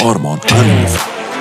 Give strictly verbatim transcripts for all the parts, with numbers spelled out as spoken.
آرمان حنیف.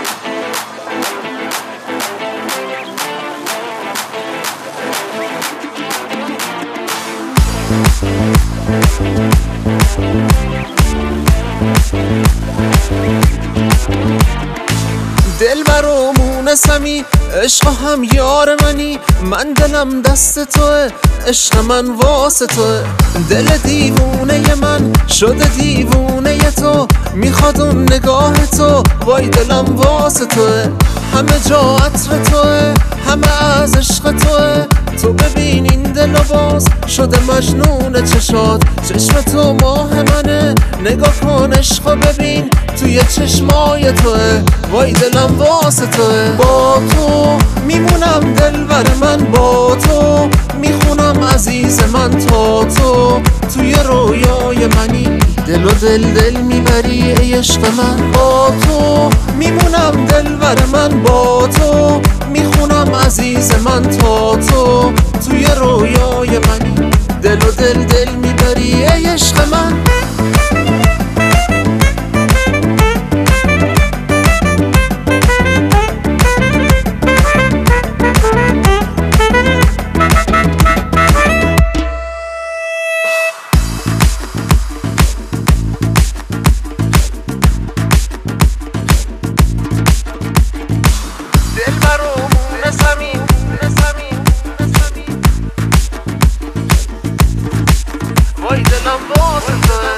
دلبر و مونسمی عشق هم یار منی، من دلم دست توه، عشق من واسه توه. دل دیوونه من شده دیوونه تو، میخواد اون نگاه تو، وای دلم واسه توه. همه جا عطر توه، همه از عشق توه. تو ببین این دل باز شده مجنون چشات، چشم تو ماه منه، نگاه کن عشق ببین توی چشمای توه، وای دلم واسه توه. با تو میمونم دلبر من، با تو میخونم عزیز من، تا تو توی رویای منی، دل و دل دل میبری ای عشق من. با تو میمونم دلبر من، با تو میخونم عزیز من، تا تو توی رویای منی، دل و دل دل میبری ای عشق من. دلبر و مونسمی وای دلم واسه توه.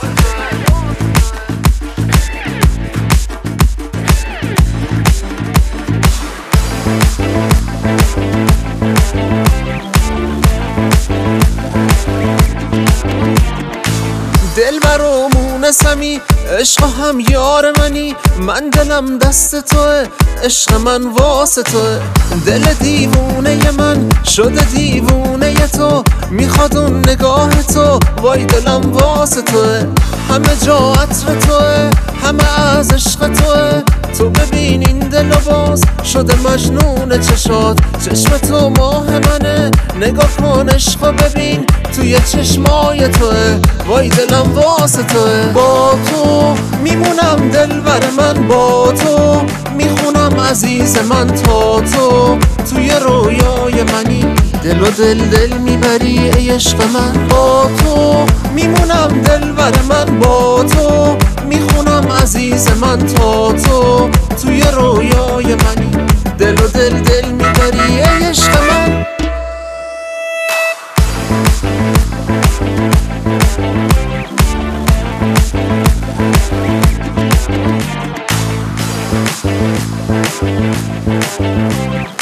دلبر و مونسمی عشق هم یار منی، من دلم دست توه، عشق من واسه توه. دل دیوونه من شده دیوونه تو، میخواد اون نگاه تو، وای دلم واسه توه. همه جا عطر توه، همه از عشق توه. تو ببین این دل باز شده مجنون چشات، چشم تو ماه منه، نگاه کن عشق ببین توی چشمای توه، وای دلم واسه توه. با تو میمونم دلبر من، با تو میخونم عزیز من، تا تو توی رویای منی، دل و دل دل میبری ای عشق من. با تو میمونم دلبر من، با تو میخونم عزیز من، تا تو توی رویای منی، دل و دل دل میبری ای عشق من. Thank you.